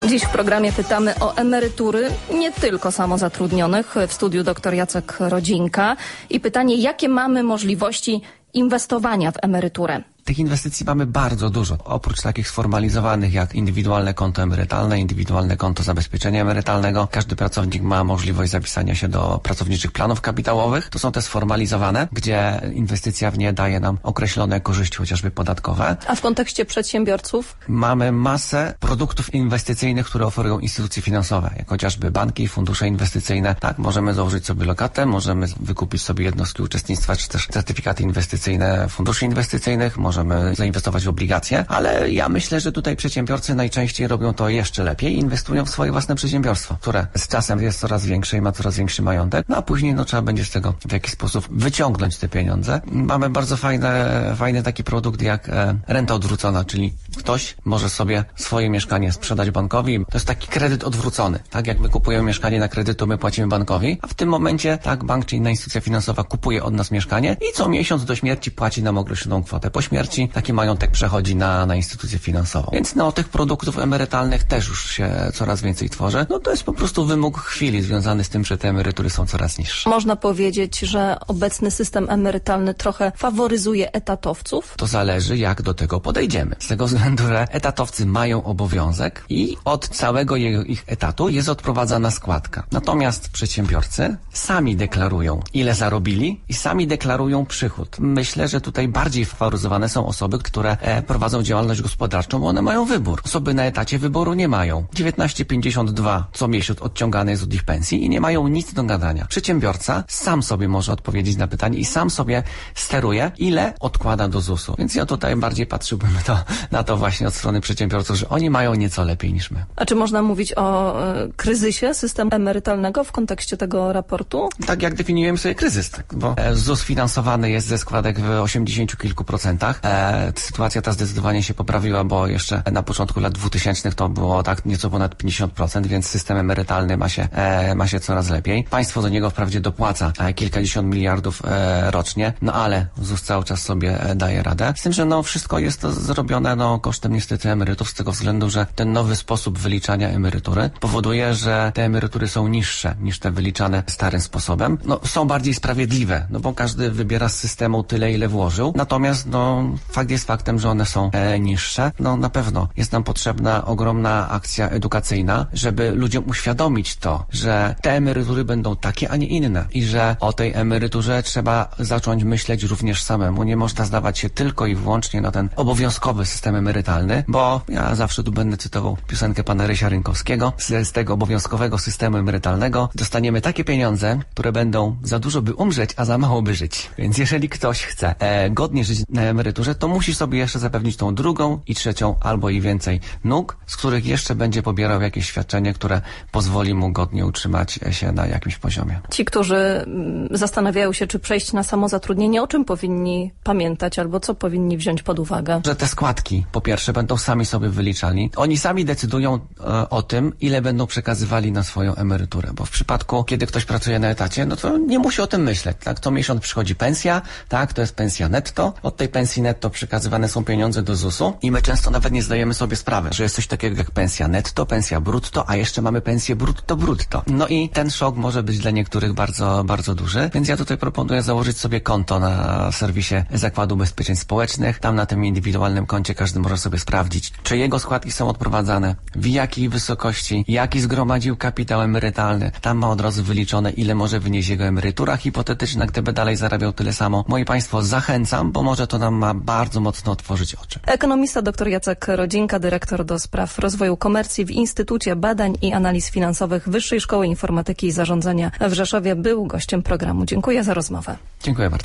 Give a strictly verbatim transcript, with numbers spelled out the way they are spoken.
Dziś w programie pytamy o emerytury nie tylko samozatrudnionych. W studiu dr Jacek Rodzinka. I pytanie, jakie mamy możliwości inwestowania w emeryturę? Tych inwestycji mamy bardzo dużo. Oprócz takich sformalizowanych jak indywidualne konto emerytalne, indywidualne konto zabezpieczenia emerytalnego, każdy pracownik ma możliwość zapisania się do pracowniczych planów kapitałowych. To są te sformalizowane, gdzie inwestycja w nie daje nam określone korzyści, chociażby podatkowe. A w kontekście przedsiębiorców? Mamy masę produktów inwestycyjnych, które oferują instytucje finansowe, jak chociażby banki, fundusze inwestycyjne. Tak, możemy założyć sobie lokatę, możemy wykupić sobie jednostki uczestnictwa, czy też certyfikaty inwestycyjne funduszy inwestycyjnych, możemy zainwestować w obligacje, ale ja myślę, że tutaj przedsiębiorcy najczęściej robią to jeszcze lepiej i inwestują w swoje własne przedsiębiorstwo, które z czasem jest coraz większe i ma coraz większy majątek, no a później no, trzeba będzie z tego w jakiś sposób wyciągnąć te pieniądze. Mamy bardzo fajne, fajny taki produkt jak e, renta odwrócona, czyli ktoś może sobie swoje mieszkanie sprzedać bankowi. To jest taki kredyt odwrócony. Tak jak my kupujemy mieszkanie na kredyt, to my płacimy bankowi, a w tym momencie tak bank czy inna instytucja finansowa kupuje od nas mieszkanie i co miesiąc do śmierci płaci nam określoną kwotę. Po śmierci taki majątek przechodzi na, na instytucję finansową. Więc no, tych produktów emerytalnych też już się coraz więcej tworzy. No to jest po prostu wymóg chwili związany z tym, że te emerytury są coraz niższe. Można powiedzieć, że obecny system emerytalny trochę faworyzuje etatowców? To zależy, jak do tego podejdziemy. Z tego względu, że etatowcy mają obowiązek i od całego jego, ich etatu jest odprowadzana składka. Natomiast przedsiębiorcy sami deklarują, ile zarobili i sami deklarują przychód. Myślę, że tutaj bardziej faworyzowane są osoby, które e, prowadzą działalność gospodarczą, bo one mają wybór. Osoby na etacie wyboru nie mają. dziewiętnaście pięćdziesiąt dwa co miesiąc odciągane jest od ich pensji i nie mają nic do gadania. Przedsiębiorca sam sobie może odpowiedzieć na pytanie i sam sobie steruje, ile odkłada do zusu. Więc ja tutaj bardziej patrzyłbym to, na to właśnie od strony przedsiębiorców, że oni mają nieco lepiej niż my. A czy można mówić o e, kryzysie systemu emerytalnego w kontekście tego raportu? Tak jak definiujemy sobie kryzys, tak, bo e, ZUS finansowany jest ze składek w osiemdziesięciu kilku procentach. E, sytuacja ta zdecydowanie się poprawiła, bo jeszcze na początku lat dwutysięcznych to było tak nieco ponad pięćdziesiąt procent, więc system emerytalny ma się, e, ma się coraz lepiej. Państwo do niego wprawdzie dopłaca e, kilkadziesiąt miliardów e, rocznie, no ale ZUS cały czas sobie e, daje radę. Z tym, że no wszystko jest to zrobione no kosztem niestety emerytów, z tego względu, że ten nowy sposób wyliczania emerytury powoduje, że te emerytury są niższe niż te wyliczane starym sposobem. No są bardziej sprawiedliwe, no bo każdy wybiera z systemu tyle, ile włożył. Natomiast no fakt jest faktem, że one są e, niższe. No na pewno jest nam potrzebna ogromna akcja edukacyjna, żeby ludziom uświadomić to, że te emerytury będą takie, a nie inne i że o tej emeryturze trzeba zacząć myśleć również samemu. Nie można zdawać się tylko i wyłącznie na ten obowiązkowy system emerytalny, bo ja zawsze tu będę cytował piosenkę pana Rysia Rynkowskiego. Z, z tego obowiązkowego systemu emerytalnego dostaniemy takie pieniądze, które będą za dużo by umrzeć, a za mało by żyć. Więc jeżeli ktoś chce e, godnie żyć na emeryturze, to musi sobie jeszcze zapewnić tą drugą i trzecią albo i więcej nóg, z których jeszcze będzie pobierał jakieś świadczenie, które pozwoli mu godnie utrzymać się na jakimś poziomie. Ci, którzy zastanawiają się, czy przejść na samozatrudnienie, o czym powinni pamiętać albo co powinni wziąć pod uwagę? Że te składki, po pierwsze, będą sami sobie wyliczali. Oni sami decydują e, o tym, ile będą przekazywali na swoją emeryturę, bo w przypadku, kiedy ktoś pracuje na etacie, no to nie musi o tym myśleć, tak? Co miesiąc przychodzi pensja, tak? To jest pensja netto. Od tej pensji netto przekazywane są pieniądze do zusu i my często nawet nie zdajemy sobie sprawy, że jest coś takiego jak pensja netto, pensja brutto, a jeszcze mamy pensję brutto brutto. No i ten szok może być dla niektórych bardzo, bardzo duży, więc ja tutaj proponuję założyć sobie konto na serwisie Zakładu Ubezpieczeń Społecznych. Tam na tym indywidualnym koncie każdy może sobie sprawdzić, czy jego składki są odprowadzane, w jakiej wysokości, jaki zgromadził kapitał emerytalny. Tam ma od razu wyliczone, ile może wynieść jego emerytura hipotetyczna, gdyby dalej zarabiał tyle samo. Moi Państwo, zachęcam, bo może to nam ma bardzo mocno otworzyć oczy. Ekonomista dr Jacek Rodzinka, dyrektor do spraw rozwoju komercji w Instytucie Badań i Analiz Finansowych Wyższej Szkoły Informatyki i Zarządzania w Rzeszowie, był gościem programu. Dziękuję za rozmowę. Dziękuję bardzo.